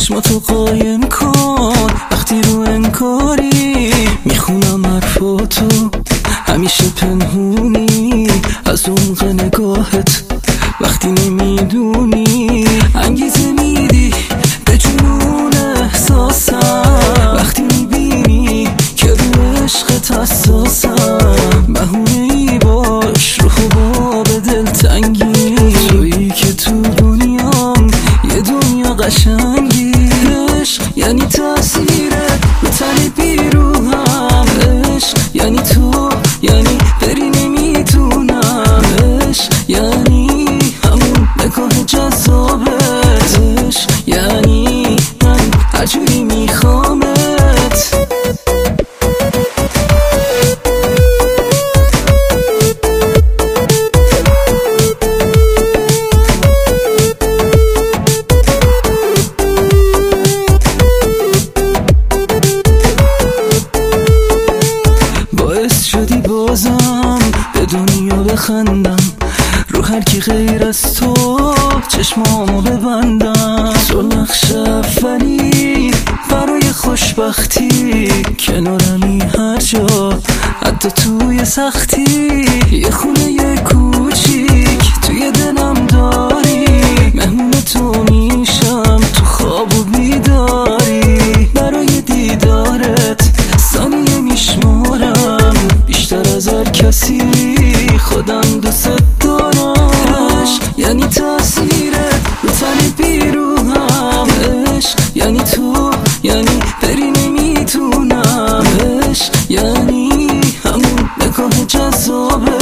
چشماتو قایم کن وقتی رو انکاری، میخونم حرفاتو همیشه پنهونی از عمق نگاهت وقتی نمیدونی، انگیزه میدی به جنون احساسم وقتی میبینی که رو عشقت حساسم، بهونه ای باش رو حباب دلتنگی، تویی که تو دنیام یه دنیا قشنگی، عشق یعنی تأثیرت رو تن بیروهم، عشق یعنی تو، یعنی بری نمیتونم، عشق یعنی همون نگاه جذابت، عشق یعنی من هرجوری میخوامت. باعث شدی بازم به دنیا بخندم، رو هر کی غیر از تو چشمامو ببندم، تو نقش اولی برای خوشبختی، کنارمی هر جا حتی توی سختی، یه خونه یه کوچیک توی دلم داری، مهمون تو میشم تو خواب و بیداری، برای دیدارت ثانیه میشمارم بیشتر از هر کسی، خودم دوست دارم، عشق یعنی تأثیرت رو تن بیروهم، عشق یعنی تو، یعنی بری نمیتونم، عشق یعنی همون نگاه جذابه.